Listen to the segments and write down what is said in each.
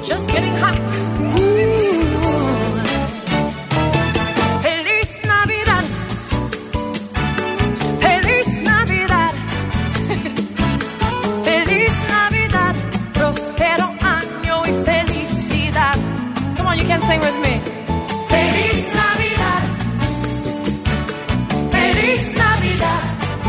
just getting hot. Feliz Navidad. Feliz Navidad. Feliz Navidad. Prospero año y felicidad. Come on, you can sing with me. Feliz Navidad. Feliz Navidad.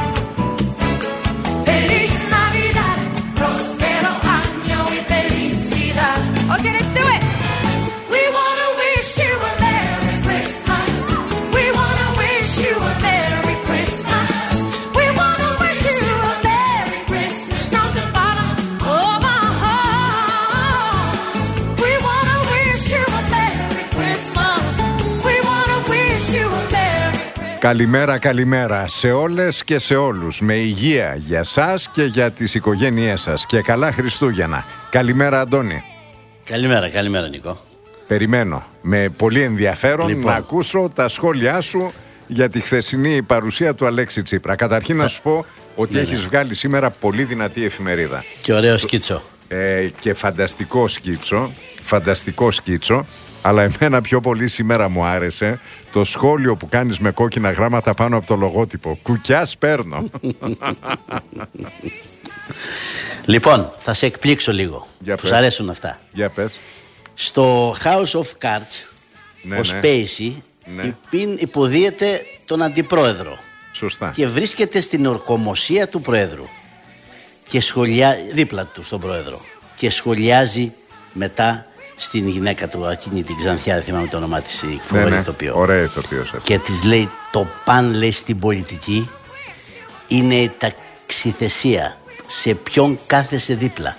Feliz Navidad. Prospero año y felicidad. Okay, let's do it. We want to wish you a Merry Christmas. We want to wish you a Merry Christmas. We want to wish you a Merry Christmas from the bottom of our hearts. We want to wish you a Merry Christmas. We want to wish you a Merry Christmas. Καλημέρα, καλημέρα σε όλες και σε όλους. Με υγεία για σας και για τις οικογένειές σας. Και καλά Χριστούγεννα. Καλημέρα Αντώνη. Καλημέρα Νικό. Περιμένω με πολύ ενδιαφέρον να ακούσω τα σχόλιά σου για τη χθεσινή παρουσία του Αλέξη Τσίπρα. Καταρχήν να σου πω ότι έχεις βγάλει σήμερα πολύ δυνατή εφημερίδα. Και ωραίο σκίτσο. Και φανταστικό σκίτσο. Αλλά εμένα πιο πολύ σήμερα μου άρεσε το σχόλιο που κάνεις με κόκκινα γράμματα πάνω από το λογότυπο. Κουκιά παίρνω. Λοιπόν, θα σε εκπλήξω λίγο. Που σ' αρέσουν αυτά. Για πες. Στο House of Cards, ο Spacey υποδίεται τον αντιπρόεδρο. Σωστά. Και βρίσκεται στην ορκομοσία του πρόεδρου. Και δίπλα του στον πρόεδρο. Και σχολιάζει μετά στην γυναίκα του, εκείνη την Ξανθιά, δεν θυμάμαι το όνομά της, η φοβερή ηθοποιό. Ωραία ηθοποιός. Και της λέει, το παν λέει στην πολιτική είναι η ταξιθεσία. Σε ποιον κάθεσαι δίπλα.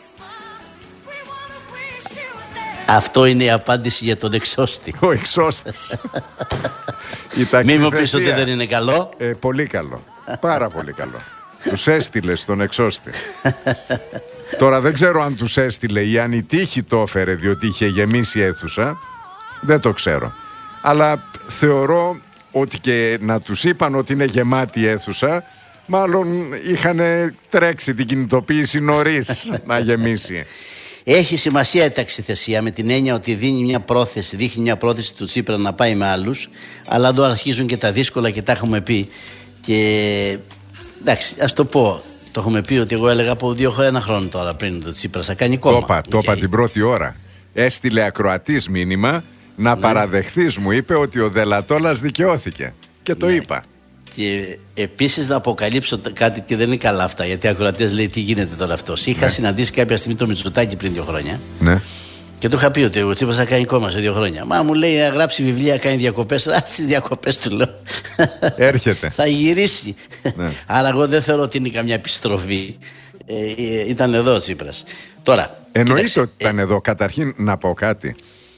Αυτό είναι η απάντηση για τον εξώστη. Ο εξώστης. Μην μου πεις ότι δεν είναι καλό. Πολύ καλό. Πάρα πολύ καλό. Τους έστειλε στον εξώστη. Τώρα δεν ξέρω αν τους έστειλε ή αν η τύχη το έφερε διότι είχε γεμίσει αίθουσα. Δεν το ξέρω. Αλλά θεωρώ ότι και να τους είπαν ότι είναι γεμάτη αίθουσα, μάλλον είχαν τρέξει την κινητοποίηση νωρίς να γεμίσει. Έχει σημασία η ταξιθεσία με την έννοια ότι δείχνει μια πρόθεση του Τσίπρα να πάει με άλλους, αλλά εδώ αρχίζουν και τα δύσκολα και τα έχουμε πει. Και εντάξει, ας το πω. Το έχουμε πει ότι εγώ έλεγα από 1 χρόνο τώρα πριν το Τσίπρα θα κάνει κόμμα. Το είπα την πρώτη ώρα. Έστειλε ακροατής μήνυμα να παραδεχθείς, μου είπε, ότι ο Δελατόλας δικαιώθηκε. Και το είπα. Και επίσης να αποκαλύψω κάτι και δεν είναι καλά αυτά, γιατί οι ακροατές λέει τι γίνεται τώρα αυτός. Είχα συναντήσει κάποια στιγμή το Μητσοτάκη πριν 2 χρόνια. Ναι. Και του είχα πει ότι ο Τσίπρας θα κάνει κόμμα σε 2 χρόνια. Μα μου λέει να γράψει βιβλία, κάνει διακοπές. Στις διακοπές του λέω. Έρχεται. Θα γυρίσει. Ναι. Άρα εγώ δεν θεωρώ ότι είναι καμιά επιστροφή. Ήταν εδώ ο Τσίπρας. Τώρα. Εννοείται ότι ήταν εδώ. Καταρχήν να πω κάτι.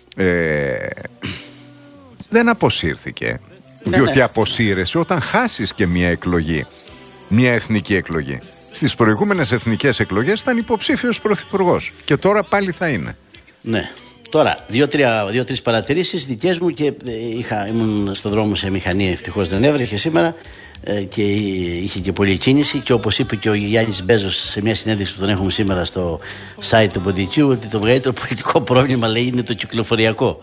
Δεν αποσύρθηκε. Διότι αποσύρεσαι όταν χάσεις και μια εκλογή. Μια εθνική εκλογή. Στις προηγούμενες εθνικές εκλογές ήταν υποψήφιος πρωθυπουργός. Και τώρα πάλι θα είναι. Ναι. Τώρα, 2-3 παρατηρήσεις δικές μου και ήμουν στον δρόμο σε μηχανή, ευτυχώς δεν έβρεχε σήμερα και είχε και πολλή κίνηση και όπως είπε και ο Γιάννης Μπέζος σε μια συνέντευξη που τον έχουμε σήμερα στο site του Ποντικού, ότι το μεγαλύτερο πολιτικό πρόβλημα λέει είναι το κυκλοφοριακό.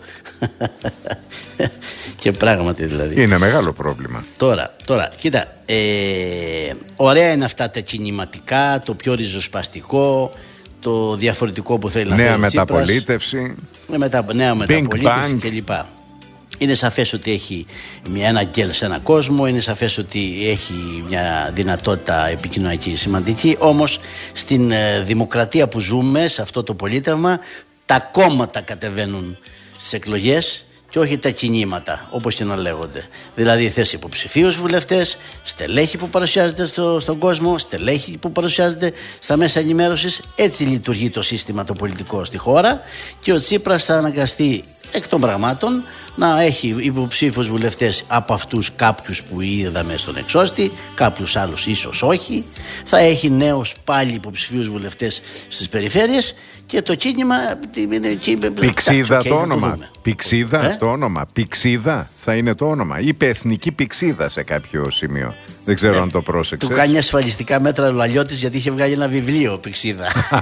Και πράγματι δηλαδή. Είναι μεγάλο πρόβλημα. Τώρα κοίτα, ωραία είναι αυτά τα κινηματικά, το πιο ριζοσπαστικό, το διαφορετικό που θέλει να φέρει ο Τσίπρας. Νέα μεταπολίτευση κλπ. Είναι σαφές ότι έχει ένα γκέλ σε ένα κόσμο, είναι σαφές ότι έχει μια δυνατότητα επικοινωνιακή σημαντική, όμως στην δημοκρατία που ζούμε, σε αυτό το πολίτευμα, τα κόμματα κατεβαίνουν στις εκλογές και όχι τα κινήματα, όπως και να λέγονται. Δηλαδή θες υποψηφίους βουλευτές, στελέχη που παρουσιάζεται στον κόσμο, στελέχη που παρουσιάζεται στα μέσα ενημέρωσης. Έτσι λειτουργεί το σύστημα το πολιτικό στη χώρα και ο Τσίπρας θα αναγκαστεί εκ των πραγμάτων να έχει υποψήφιους βουλευτές από αυτούς κάποιους που είδαμε στον εξώστη, κάποιους άλλους ίσως όχι. Θα έχει νέους πάλι υποψηφίους βουλευτές στις περιφέρειες και το κίνημα είναι Πηξίδα το όνομα. Πηξίδα το όνομα. Πηξίδα θα είναι το όνομα. Είπε εθνική πηξίδα σε κάποιο σημείο. Δεν ξέρω αν το πρόσεξες. Του κάνει ασφαλιστικά μέτρα ο Λαλιώτης γιατί είχε βγάλει ένα βιβλίο Πηξίδα.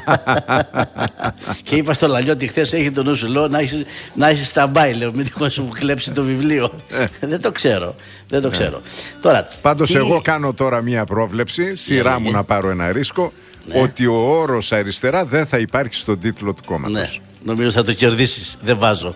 Και είπα στο Λαλιώτη χθες, έχει το νου σου, λέω, να είσαι stand-by, λέω, μην τυχόν σου κλέψει το βιβλίο. Δεν το ξέρω. Τώρα, πάντως εγώ κάνω τώρα μία πρόβλεψη, σειρά μου να πάρω ένα ρίσκο, ότι ο όρος αριστερά δεν θα υπάρχει στον τίτλο του κόμματος. Ναι. Νομίζω θα το κερδίσεις. Δεν βάζω.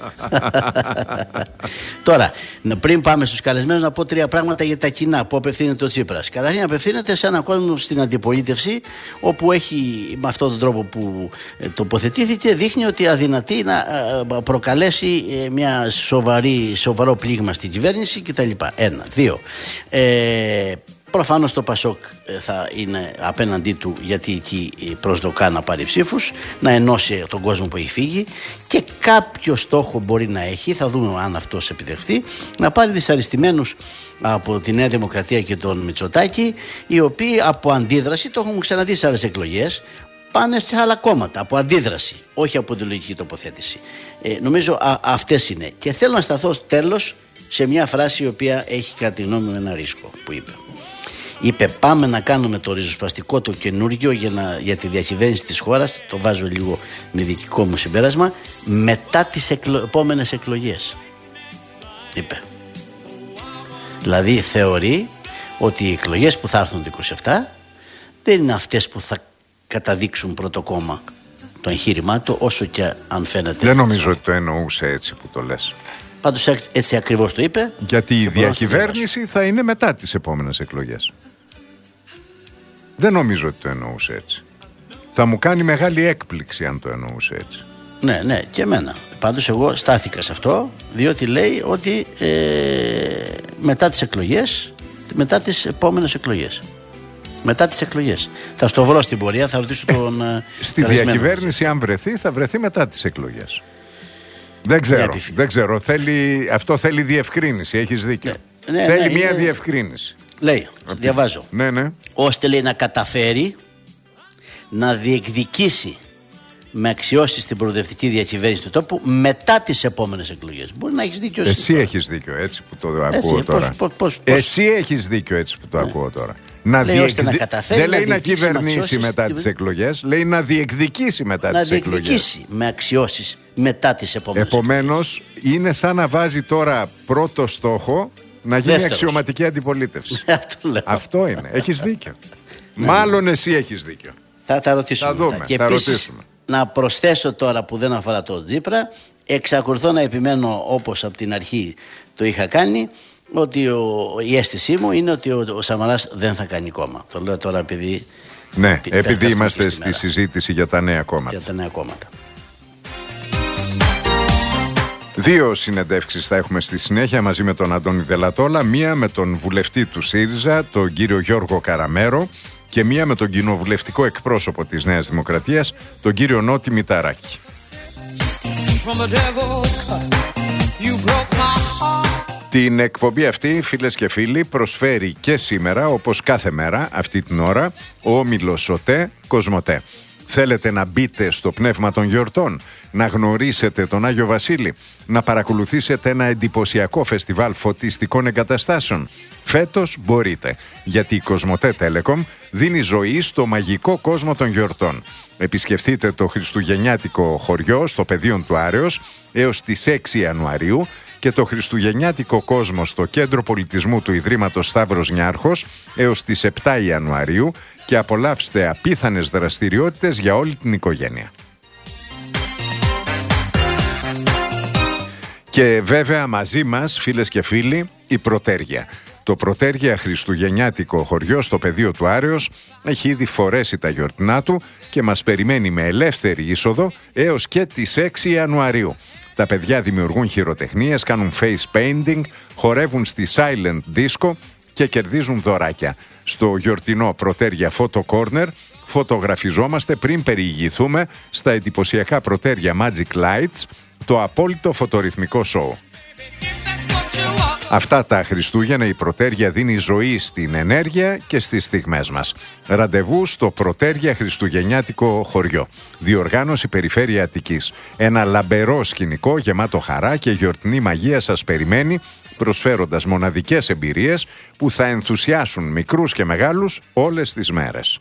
Τώρα, πριν πάμε στους καλεσμένους, να πω 3 πράγματα για τα κοινά που απευθύνεται ο Τσίπρας. Καταρχήν, απευθύνεται σε έναν κόσμο στην αντιπολίτευση, όπου έχει, με αυτόν τον τρόπο που τοποθετήθηκε, δείχνει ότι αδυνατεί να προκαλέσει μια σοβαρό πλήγμα στην κυβέρνηση κτλ. 1. 2. Προφανώς το Πασόκ θα είναι απέναντί του, γιατί εκεί προσδοκά να πάρει ψήφους, να ενώσει τον κόσμο που έχει φύγει, και κάποιο στόχο μπορεί να έχει, θα δούμε αν αυτός επιτευχθεί, να πάρει δυσαρεστημένους από τη Νέα Δημοκρατία και τον Μητσοτάκη, οι οποίοι από αντίδραση, το έχουμε ξαναδεί σε άλλες εκλογές, πάνε σε άλλα κόμματα, από αντίδραση, όχι από ιδεολογική τοποθέτηση. Νομίζω αυτές είναι. Και θέλω να σταθώ τέλος σε μια φράση η οποία έχει κατά τη γνώμη μου ένα ρίσκο που είπε. Είπε, πάμε να κάνουμε το ριζοσπαστικό το καινούργιο για τη διακυβέρνηση της χώρας, το βάζω λίγο με δικό μου συμπέρασμα, μετά τις επόμενες εκλογές. Είπε. Δηλαδή θεωρεί ότι οι εκλογές που θα έρθουν το 27 δεν είναι αυτές που θα καταδείξουν πρώτο κόμμα το εγχείρημά του, όσο και αν φαίνεται. Δεν νομίζω ότι το εννοούσε έτσι που το λες. Πάντως έτσι ακριβώς το είπε. Γιατί η διακυβέρνηση θα είναι μετά τις επόμενες εκλογές. Δεν νομίζω ότι το εννοούσε έτσι. Θα μου κάνει μεγάλη έκπληξη αν το εννοούσε έτσι. Ναι, και εμένα. Πάντως εγώ στάθηκα σε αυτό, διότι λέει ότι μετά τις εκλογές, μετά τις επόμενες εκλογές. Μετά τις εκλογές. Θα στο βρω στην πορεία, θα ρωτήσω τον. Στη διακυβέρνηση, αν βρεθεί, θα βρεθεί μετά τις εκλογές. Δεν ξέρω. Αυτό θέλει διευκρίνηση. Έχεις δίκιο. Θέλει μια διευκρίνηση. Λέει, διαβάζω. Ναι. Ώστε, λέει, να καταφέρει να διεκδικήσει με αξιώσεις την προοδευτική διακυβέρνηση του τόπου μετά τις επόμενες εκλογές. Μπορεί να έχεις δίκιο. Εσύ έχεις δίκιο έτσι που το ακούω τώρα. Εσύ έχεις δίκιο έτσι που το ακούω τώρα. Δεν λέει να κυβερνήσει μετά τις εκλογές, λέει να διεκδικήσει μετά τις εκλογές. Να διεκδικήσει με αξιώσεις μετά τις επόμενες. Επομένως, είναι σαν να βάζει τώρα πρώτο στόχο να γίνει αξιωματική αντιπολίτευση. Αυτό είναι. Έχεις δίκιο. Μάλλον εσύ έχεις δίκιο. Θα τα ρωτήσουμε. Θα δούμε. Και επίσης, να προσθέσω τώρα που δεν αφορά τον Τσίπρα, εξακολουθώ να επιμένω, όπως από την αρχή το είχα κάνει, ότι η αίσθησή μου είναι ότι ο Σαμαράς δεν θα κάνει κόμμα. Το λέω τώρα επειδή. Ναι, επειδή είμαστε στη συζήτηση για τα νέα κόμματα. Για τα νέα κόμματα. 2 συνεντεύξεις θα έχουμε στη συνέχεια μαζί με τον Αντώνη Δελατόλα. Μία με τον βουλευτή του ΣΥΡΙΖΑ, τον κύριο Γιώργο Καραμέρο, και μία με τον κοινοβουλευτικό εκπρόσωπο της Νέας Δημοκρατίας, τον κύριο Νότι Μηταράκη. Την εκπομπή αυτή, φίλες και φίλοι, προσφέρει και σήμερα, όπως κάθε μέρα αυτή την ώρα, ο Όμιλος ΟΤΕ Κοσμοτέ. Θέλετε να μπείτε στο πνεύμα των γιορτών, να γνωρίσετε τον Άγιο Βασίλη, να παρακολουθήσετε ένα εντυπωσιακό φεστιβάλ φωτιστικών εγκαταστάσεων? Φέτος μπορείτε, γιατί η Κοσμοτέ Telecom δίνει ζωή στο μαγικό κόσμο των γιορτών. Επισκεφτείτε το χριστουγεννιάτικο χωριό στο πεδίο του Άρεως έως τις 6 Ιανουαρίου και το χριστουγεννιάτικο κόσμο στο Κέντρο Πολιτισμού του Ιδρύματος Σταύρος Νιάρχος έως τις 7 Ιανουαρίου και απολαύστε απίθανες δραστηριότητες για όλη την οικογένεια. Και βέβαια μαζί μας, φίλες και φίλοι, η Πρωτέργεια. Το Πρωτέργεια χριστουγεννιάτικο χωριό στο πεδίο του Άρεως έχει ήδη φορέσει τα γιορτινά του και μας περιμένει με ελεύθερη είσοδο έως και τις 6 Ιανουαρίου. Τα παιδιά δημιουργούν χειροτεχνίες, κάνουν face painting, χορεύουν στη silent disco και κερδίζουν δωράκια. Στο γιορτινό Πρωτέργεια Photo Corner φωτογραφιζόμαστε πριν περιηγηθούμε στα εντυπωσιακά Πρωτέργεια Magic Lights το απόλυτο φωτορυθμικό σόου. Αυτά τα Χριστούγεννα η Πρωτέρια δίνει ζωή στην ενέργεια και στις στιγμές μας. Ραντεβού στο Πρωτέρια Χριστουγεννιάτικο χωριό. Διοργάνωση Περιφέρεια Αττικής. Ένα λαμπερό σκηνικό γεμάτο χαρά και γιορτινή μαγεία σας περιμένει, προσφέροντας μοναδικές εμπειρίες που θα ενθουσιάσουν μικρούς και μεγάλους όλες τις μέρες.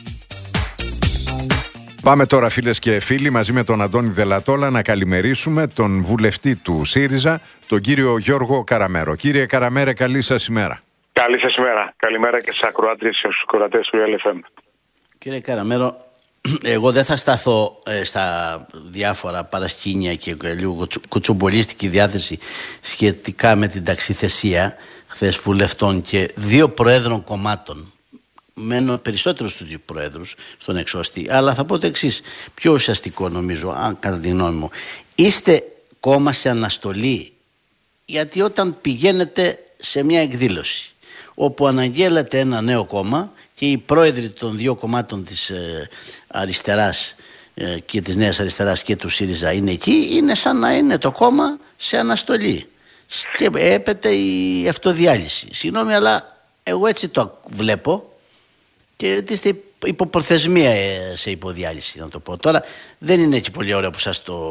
Πάμε τώρα, φίλες και φίλοι, μαζί με τον Αντώνη Δελατόλα να καλημερίσουμε τον βουλευτή του ΣΥΡΙΖΑ, τον κύριο Γιώργο Καραμέρο. Κύριε Καραμέρε, καλή σας ημέρα. Καλή σας ημέρα. Καλημέρα και στις ακροάτριες και στους ακροατές του LFM. Κύριε Καραμέρο, εγώ δεν θα σταθώ στα διάφορα παρασκήνια και λίγο κουτσομπολίστικη διάθεση σχετικά με την ταξιθεσία χθες βουλευτών και 2 προέδρων κομμάτων. Μένω περισσότερο στους 2 προέδρους στον εξώστη, αλλά θα πω το εξής, πιο ουσιαστικό νομίζω, κατά τη γνώμη μου. Είστε κόμμα σε αναστολή, γιατί όταν πηγαίνετε σε μια εκδήλωση όπου αναγγέλλεται ένα νέο κόμμα και οι πρόεδροι των 2 κομμάτων της αριστεράς και της Νέας Αριστεράς και του ΣΥΡΙΖΑ είναι εκεί, είναι σαν να είναι το κόμμα σε αναστολή και έπεται η αυτοδιάλυση. Συγγνώμη, αλλά εγώ έτσι το βλέπω. Και είστε υποπροθεσμία σε υποδιάλυση, να το πω. Τώρα δεν είναι έτσι πολύ ωραίο που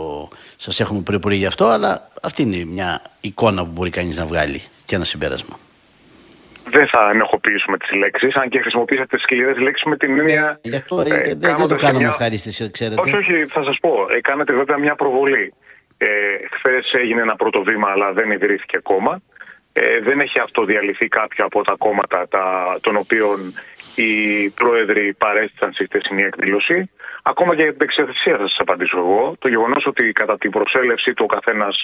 σας έχουμε πληροφορεί γι' αυτό, αλλά αυτή είναι μια εικόνα που μπορεί κανείς να βγάλει και ένα συμπέρασμα. Δεν θα ενοχοποιήσουμε τις λέξεις, αν και χρησιμοποιήσατε σκληρές λέξεις με την έννοια. Γι' αυτό δεν το κάνω με ευχαρίστηση, ξέρετε. Όχι, θα σας πω. Κάνατε βέβαια μια προβολή. Χθες έγινε ένα πρώτο βήμα, αλλά δεν ιδρύθηκε ακόμα. Δεν έχει αυτοδιαλυθεί κάποιο από τα κόμματα των οποίων οι πρόεδροι παρέστησαν στη χθεσινή εκδήλωση. Ακόμα και για την εξαιρεσία θα σας απαντήσω εγώ. Το γεγονός ότι κατά την προσέλευση του ο καθένας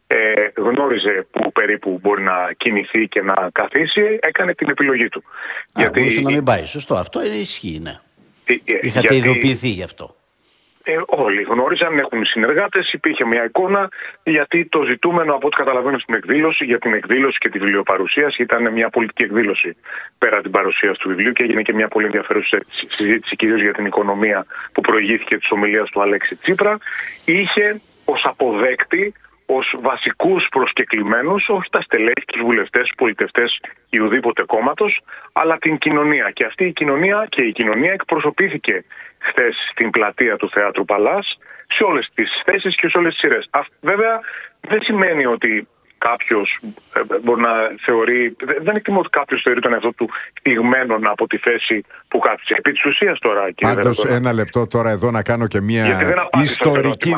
γνώριζε που περίπου μπορεί να κινηθεί και να καθίσει, έκανε την επιλογή του. Γιατί μπορούσε να μην πάει. Σωστό. Αυτό ισχύει, ναι. Είχατε ειδοποιηθεί γι' αυτό. Όλοι γνώριζαν, έχουν συνεργάτες, υπήρχε μια εικόνα, γιατί το ζητούμενο από ό,τι καταλαβαίνω στην εκδήλωση, για την εκδήλωση και τη βιβλιοπαρουσίαση, ήταν μια πολιτική εκδήλωση πέρα την παρουσίαση του βιβλίου και έγινε και μια πολύ ενδιαφέρουσα συζήτηση κυρίως για την οικονομία που προηγήθηκε της ομιλίας του Αλέξη Τσίπρα. Είχε ως αποδέκτη, ως βασικούς προσκεκλημένους, όχι τα στελέχη, τους βουλευτές, πολιτευτές ή ουδήποτε κόμματος, αλλά την κοινωνία. Και αυτή η κοινωνία εκπροσωπήθηκε χθες στην πλατεία του Θεάτρου Παλάς, σε όλες τις θέσεις και σε όλες τις σειρές. Βέβαια, δεν σημαίνει ότι κάποιος μπορεί να θεωρεί, δεν εκτιμώ ότι κάποιος θεωρεί τον εαυτό του θυγμένον από τη θέση που κάθισε. Επί της ουσίας τώρα, κύριε Πάντως, ένα λεπτό τώρα εδώ να κάνω και μια ιστορική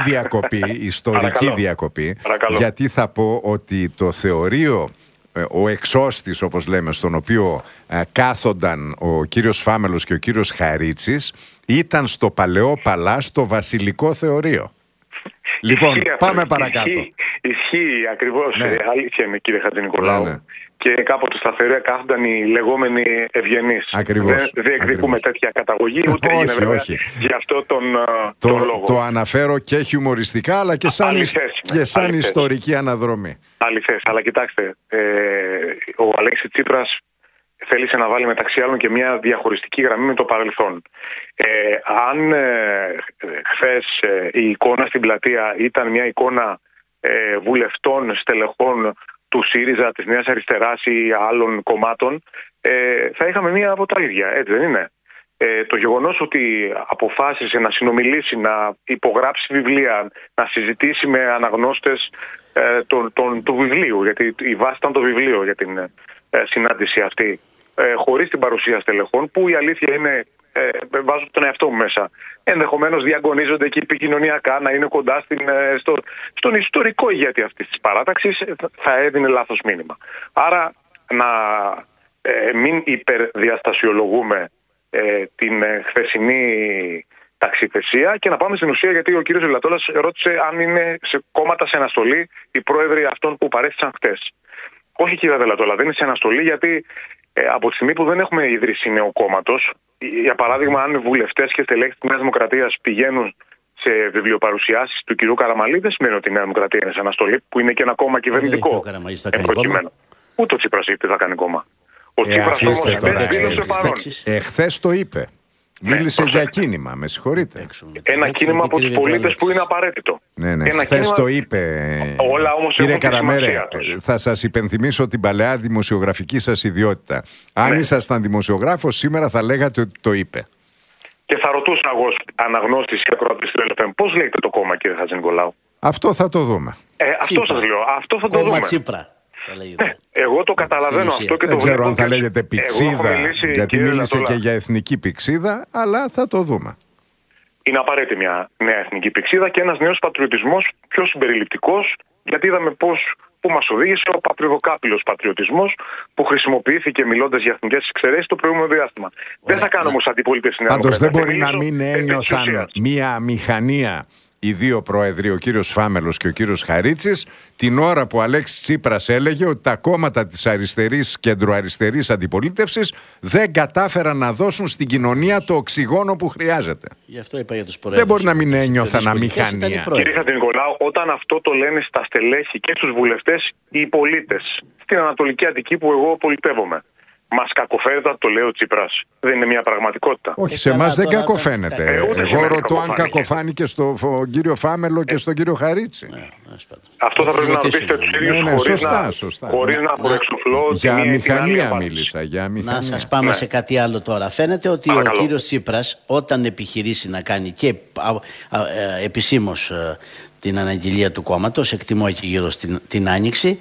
διακοπή. Γιατί θα πω ότι το θεωρείο, ο εξώστης όπως λέμε, στον οποίο κάθονταν ο κύριος Φάμελος και ο κύριος Χαρίτσης, ήταν στο Παλαιό Παλάς, το βασιλικό θεωρείο. Λοιπόν, πάμε παρακάτω. Ισχύει ακριβώς, ναι. Αλήθεια είναι, κύριε Χατζηνικολάου. Ναι. Και κάποτε στα θεωρία κάθονταν οι λεγόμενοι ευγενείς. Ακριβώς. Δεν διεκδικούμε τέτοια καταγωγή, ούτε έγινε βέβαια γι' αυτό τον λόγο. Το αναφέρω και χιουμοριστικά, αλλά και σαν ιστορική αναδρομή. Αληθές, αλλά κοιτάξτε, ο Αλέξης Τσίπρας θέλησε να βάλει μεταξύ άλλων και μια διαχωριστική γραμμή με το παρελθόν. Αν χθες η εικόνα στην πλατεία ήταν μια εικόνα βουλευτών, στελεχών του ΣΥΡΙΖΑ, της Νέας Αριστεράς ή άλλων κομμάτων, θα είχαμε μία από τα ίδια, έτσι δεν είναι? Το γεγονός ότι αποφάσισε να συνομιλήσει, να υπογράψει βιβλία, να συζητήσει με αναγνώστες του βιβλίου, γιατί η βάση ήταν το βιβλίο για την συνάντηση αυτή, χωρίς την παρουσία στελεχών, που η αλήθεια είναι, βάζω τον εαυτό μου μέσα, ενδεχομένως διαγωνίζονται και επικοινωνιακά να είναι κοντά στον ιστορικό ηγέτη αυτής της παράταξης, θα έδινε λάθος μήνυμα. Άρα να μην υπερδιαστασιολογούμε την χθεσινή ταξιθεσία και να πάμε στην ουσία, γιατί ο κύριος Δελατόλας ρώτησε αν είναι σε κόμματα σε αναστολή οι πρόεδροι αυτών που παρέστησαν χτες. Όχι, κύριε Δελατόλα, δεν είναι σε αναστολή, γιατί από τη στιγμή που δεν έχουμε ίδρυση νέου κόμματος, για παράδειγμα, αν βουλευτές και στελέχοι της Νέας Δημοκρατίας πηγαίνουν σε βιβλιοπαρουσιάσεις του κυρίου Καραμαλή, δεν σημαίνει ότι η Νέα Δημοκρατία είναι σε αναστολή, που είναι και ένα κόμμα κυβερνητικό. Ούτε ο Τσίπρας είπε θα κάνει κόμμα. Ο Τσίπρας όμως δήλωσε παρόν. Εχθές το είπε. Μίλησε για κίνημα, με συγχωρείτε. Ένα κίνημα από τους πολίτες που είναι απαραίτητο. Ναι. Χθες το είπε. Όλα όμως κύριε Καραμέρε, θα σας υπενθυμίσω την παλαιά δημοσιογραφική σας ιδιότητα. Αν ήσασταν δημοσιογράφος, σήμερα θα λέγατε ότι το είπε. Και θα ρωτούσα εγώ αναγνώστης και ακροατής του LFM, πώς λέγεται το κόμμα, κύριε Χατζηνικολάου? Αυτό θα το δούμε. Αυτό σας λέω. Αυτό θα το δούμε. Κόμμα Τσίπρα. Εγώ το καταλαβαίνω αυτό και το δεν ξέρω αν θα λέγεται πηξίδα, γιατί μίλησε και για εθνική πηξίδα, αλλά θα το δούμε. Είναι απαραίτητη μια νέα εθνική πηξίδα και ένας νέος πατριωτισμός πιο συμπεριληπτικός, γιατί είδαμε πού μας οδήγησε ο πατριδοκάπηλος πατριωτισμός που χρησιμοποιήθηκε μιλώντας για εθνικές εξαιρέσεις το προηγούμενο διάστημα. Δεν θα κάνω όμως αντιπολίτευση στην Πάντως δεν μπορεί να μην ένιωθαν μια αμηχανία οι δύο πρόεδροι, ο κύριος Φάμελος και ο κύριος Χαρίτσης, την ώρα που ο Αλέξης Τσίπρας έλεγε ότι τα κόμματα της αριστερής, κεντροαριστερής αντιπολίτευσης δεν κατάφεραν να δώσουν στην κοινωνία το οξυγόνο που χρειάζεται. Γι' αυτό είπα για τους πρόεδρους. Δεν μπορεί να μην ένιωθαν αμηχανία. Κύριε Χατζηνικολάου, όταν αυτό το λένε στα στελέχη και στους βουλευτές οι πολίτες στην Ανατολική Αττική που εγώ πολιτεύομαι, μας κακοφαίνεται, το λέει ο Τσίπρας. Δεν είναι μια πραγματικότητα. Όχι, σε εμάς δεν κακοφαίνεται. Εγώ ρωτώ αν κακοφάνηκε στον κύριο Φάμελο και στον κύριο Χαρίτση. Αυτό θα πρέπει να ρωτήσετε τους ίδιους χωρίς να προεξοφλώ. Για αμηχανία μίλησα. Να σας πάμε σε κάτι άλλο τώρα. Φαίνεται ότι ο κύριος Τσίπρας, όταν επιχειρήσει να κάνει και επισήμως την αναγγελία του κόμματος, εκτιμώ εκεί γύρω την Άνοιξη,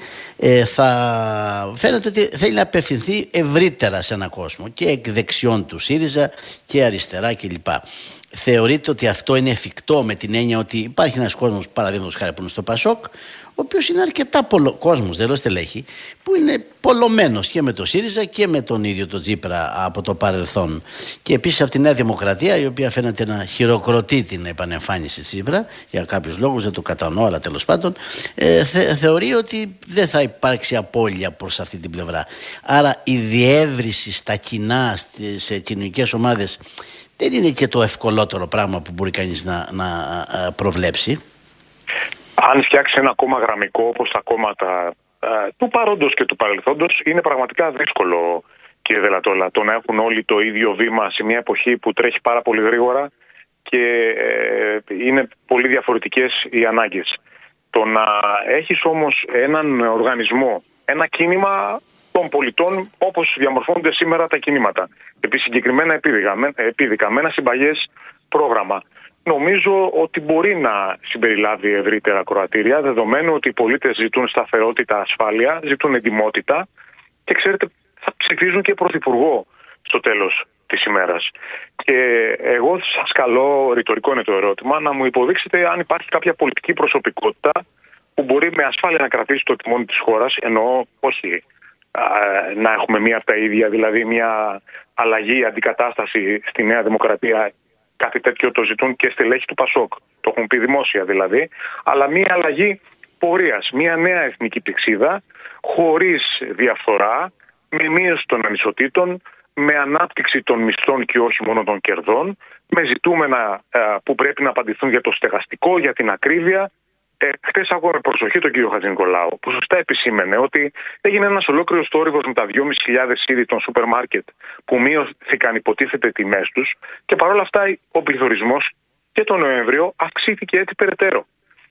θα φαίνεται ότι θέλει να απευθυνθεί ευρύτερα σε έναν κόσμο και εκ δεξιών του ΣΥΡΙΖΑ και αριστερά κλπ. Θεωρείτε ότι αυτό είναι εφικτό, με την έννοια ότι υπάρχει ένας κόσμος, παραδείγματος χάρη που είναι στο ΠΑΣΟΚ, ο οποίος είναι αρκετά κόσμος, δεν λέω στελέχη, που είναι πολλωμένος και με το ΣΥΡΙΖΑ και με τον ίδιο τον Τσίπρα από το παρελθόν. Και επίσης από τη Νέα Δημοκρατία, η οποία φαίνεται να χειροκροτεί την επανεμφάνιση Τσίπρα, για κάποιους λόγους, δεν το κατανοώ, αλλά τέλος πάντων, θεωρεί ότι δεν θα υπάρξει απώλεια προς αυτή την πλευρά. Άρα η διεύρυνση στα κοινά, σε κοινωνικές ομάδες, δεν είναι και το ευκολότερο πράγμα που μπορεί κανείς να προβλέψει. Αν φτιάξει ένα κόμμα γραμμικό όπως τα κόμματα του παρόντος και του παρελθόντος, είναι πραγματικά δύσκολο, κύριε Δελατόλα, το να έχουν όλοι το ίδιο βήμα σε μια εποχή που τρέχει πάρα πολύ γρήγορα και είναι πολύ διαφορετικές οι ανάγκες. Το να έχεις όμως έναν οργανισμό, ένα κίνημα των πολιτών όπως διαμορφώνονται σήμερα τα κινήματα, επί συγκεκριμένα επίδικα, με ένα συμπαγές πρόγραμμα, νομίζω ότι μπορεί να συμπεριλάβει ευρύτερα κροατήρια, δεδομένου ότι οι πολίτες ζητούν σταθερότητα, ασφάλεια, ζητούν εντιμότητα και ξέρετε, θα ψηφίζουν και πρωθυπουργό στο τέλος της ημέρας. Και εγώ σας καλώ, ρητορικό είναι το ερώτημα, να μου υποδείξετε αν υπάρχει κάποια πολιτική προσωπικότητα που μπορεί με ασφάλεια να κρατήσει το τιμόνι της χώρας, εννοώ όχι να έχουμε μία από τα ίδια, δηλαδή μία αλλαγή, αντικατάσταση στη Νέα Δημοκρατία. Κάτι τέτοιο το ζητούν και στελέχη του ΠΑΣΟΚ. Το έχουν πει δημόσια δηλαδή. Αλλά μία αλλαγή πορείας, μία νέα εθνική πηξίδα, χωρίς διαφθορά, με μείωση των ανισοτήτων, με ανάπτυξη των μισθών και όχι μόνο των κερδών, με ζητούμενα που πρέπει να απαντηθούν για το στεγαστικό, για την ακρίβεια. Χθες άκουγα με προσοχή τον κύριο Χατζηνικολάου, που σωστά επισήμενε ότι έγινε ένας ολόκληρος θόρυβος με τα 2.500 είδη των σούπερ μάρκετ που μείωθηκαν υποτίθεται τιμές τους και παρόλα αυτά ο πληθωρισμός και τον Νοέμβριο αυξήθηκε έτσι περαιτέρω.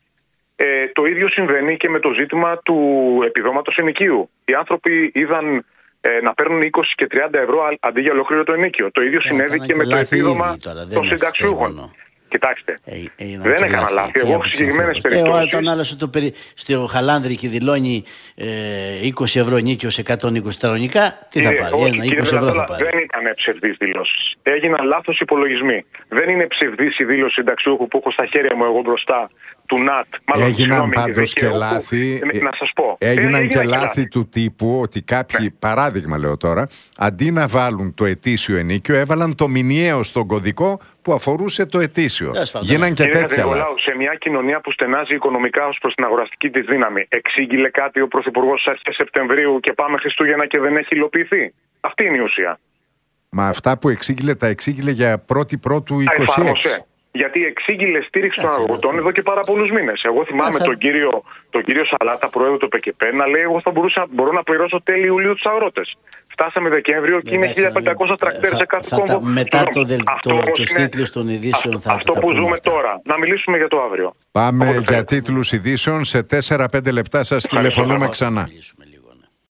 Το ίδιο συμβαίνει και με το ζήτημα του επιδόματος ενοικίου. Οι άνθρωποι είδαν να παίρνουν 20 και 30 ευρώ αντί για ολόκληρο το ενοίκιο. Το ίδιο συνέβη και με το επίδομα των συνταξιούχων. Κοιτάξτε, δεν έκανα λάθη. Εγώ έχω συγκεκριμένες περιπτώσεις. Όταν άλλος στο Χαλάνδρη και δηλώνει 20 ευρώ νίκιο σε 120 τετραγωνικά, τι θα πάρει? Όχι, 20 ευρώ θα πάρει. Δεν ήταν ψευδείς δηλώσεις. Έγιναν λάθος υπολογισμοί. Δεν είναι ψευδής η δήλωση συνταξιούχου που έχω στα χέρια μου εγώ μπροστά του ΝΑΤ. Έγιναν πάντως και λάθη. Να σας πω. Έγιναν και λάθη του τύπου ότι κάποιοι, παράδειγμα λέω τώρα, αντί να βάλουν το ετήσιο ενίκιο, έβαλαν το μηνιαίο στον κωδικό που αφορούσε το ετήσιο. Γίναν και τέτοια λάθη. Σε μια κοινωνία που στενάζει οικονομικά ως προς την αγοραστική της δύναμη, εξήγηλε κάτι ο Πρωθυπουργός στις Σεπτεμβρίου και πάμε Χριστούγεννα και δεν έχει υλοποιηθεί? Αυτή είναι η ουσία. Μα αυτά που εξήγηλε τα εξήγηλε για 1η-Πρώτου 26. Γιατί εξήγηλε στήριξη των αγροτών εδώ και πάρα πολλούς μήνες. Εγώ θυμάμαι τον κύριο Σαλάτα, πρόεδρο του ΠΚΠ, να λέει: εγώ μπορώ να πληρώσω τέλη Ιουλίου τους αγρότες. Φτάσαμε Δεκέμβριο και είναι 1.500 τρακτέρ σε κάθε κόμβο. Μετά τους τίτλους των ειδήσεων αυτό που ζούμε τώρα. Να μιλήσουμε για το αύριο. Πάμε για τίτλους ειδήσεων. Σε 4-5 λεπτά σας τηλεφωνούμε ξανά.